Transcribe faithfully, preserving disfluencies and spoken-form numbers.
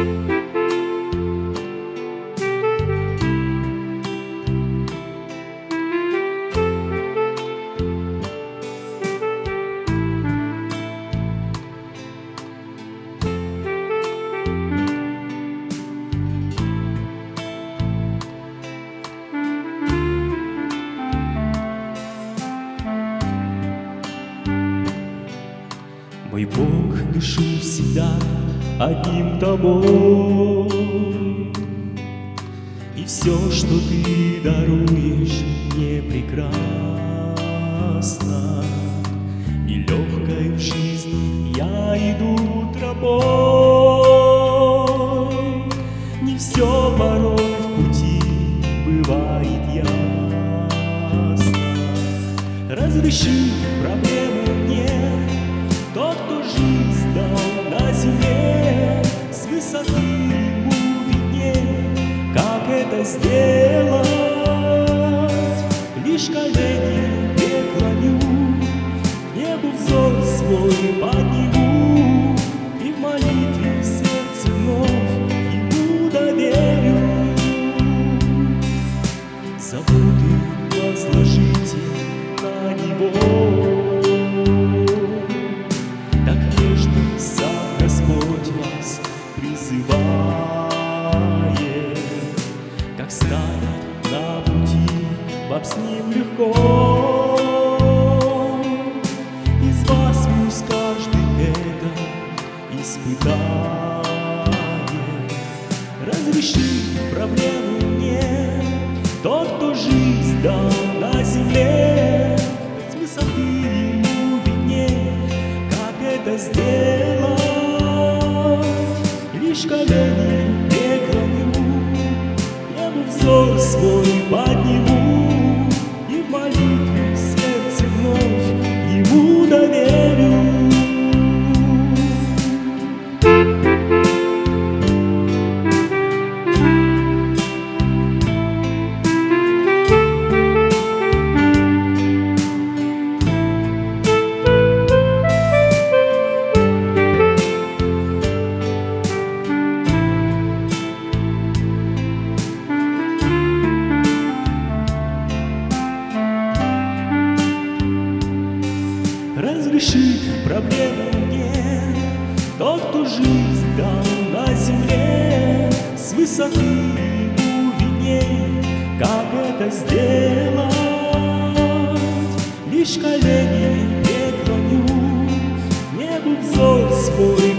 Мой Бог, дышу всегда одним тобой, и все, что ты даруешь, мне прекрасно. Нелегкой в жизни я иду тропой, не все порой в пути бывает ясно. Разреши проблемы мне тот, кто жизнь дал на земле, с высоты ему виднее, как это сделать. Лишь колени преклоню, к небу взор свой подниму, и в молитве в сердце вновь ему доверю. Заботы возложите на него, Господь вас призывает, как станет на пути вам с ним легко. Из вас пусть каждый это испытание. Разреши проблему мне тот, кто жизнь дал на земле, с высоты ему виднее, как это сделать. Лишь колени преклоню, к небу взор свой подниму, и в молитве в сердце вновь ему доверю. Разрешит проблему мне тот, кто жизнь дал на земле, с высоты ему виднее, как это сделать. Лишь колени преклоню, к небу взор свой